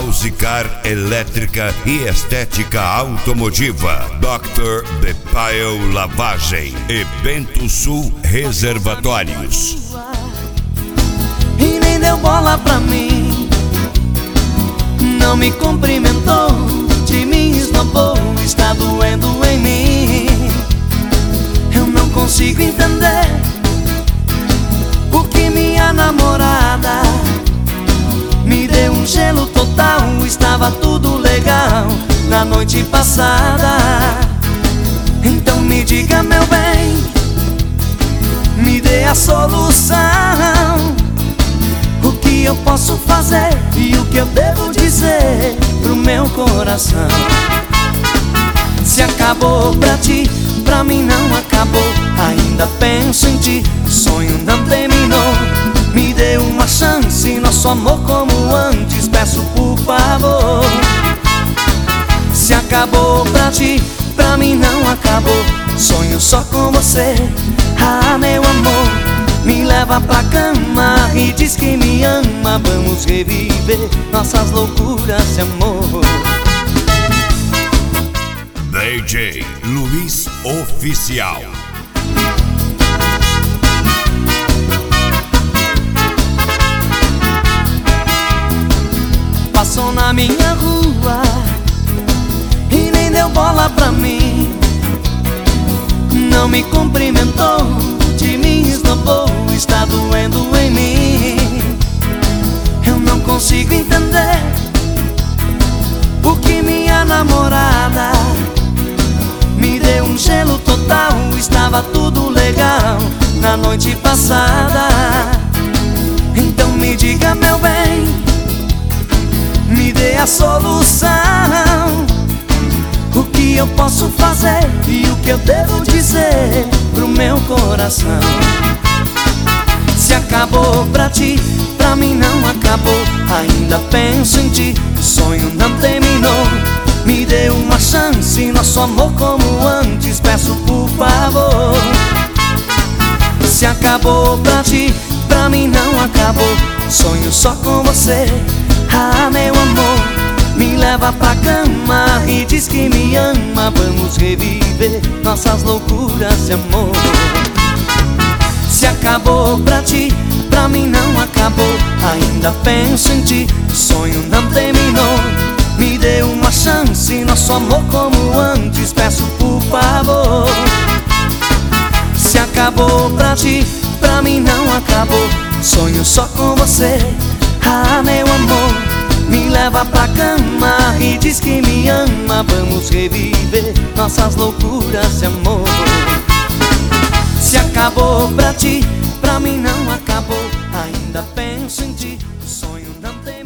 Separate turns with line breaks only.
House Car Elétrica e Estética Automotiva. Dr. Bepail Lavagem e Bento Sul Reservatórios.
E nem deu bola pra mim, não me cumprimentou, de mim esnobou, está doendo em mim. Eu não consigo entender porque minha namorada me deu um gelo total. Estava tudo legal na noite passada. Então me diga, meu bem, me dê a solução. O que eu posso fazer e o que eu devo dizer pro meu coração? Se acabou pra ti, pra mim não acabou. Ainda penso em ti, o sonho não terminou. Me dê uma chance, nosso amor como antes, peço por favor. Se acabou pra ti, pra mim não acabou. Sonho só com você, ah meu amor. Me leva pra cama e diz que me ama. Vamos reviver nossas loucuras de amor.
DJ Luiz Oficial.
Passou na minha rua e nem deu bola pra mim, não me cumprimentou, de mim esnobou, está doendo em mim. Eu não consigo entender porque minha namorada me deu um gelo total. Estava tudo legal na noite passada. Então me diga, meu bem, me dê a solução. O que eu posso fazer e o que eu devo dizer pro meu coração? Se acabou pra ti, pra mim não acabou. Ainda penso em ti, o sonho não terminou. Me dê uma chance, nosso amor como antes, peço por favor. Se acabou pra ti, pra mim não acabou. Sonho só com você, ah meu amor. Me leva pra cama e diz que me ama. Vamos reviver nossas loucuras de amor. Se acabou pra ti, pra mim não acabou. Ainda penso em ti, o sonho não terminou. Me dê uma chance, nosso amor como antes, peço por favor. Se acabou pra ti, pra mim não acabou. Sonho só com você, ah meu amor. Me leva pra cama e diz que me ama. Vamos reviver nossas loucuras de amor. Se acabou pra ti, pra mim não acabou. Ainda penso em ti, o sonho não tem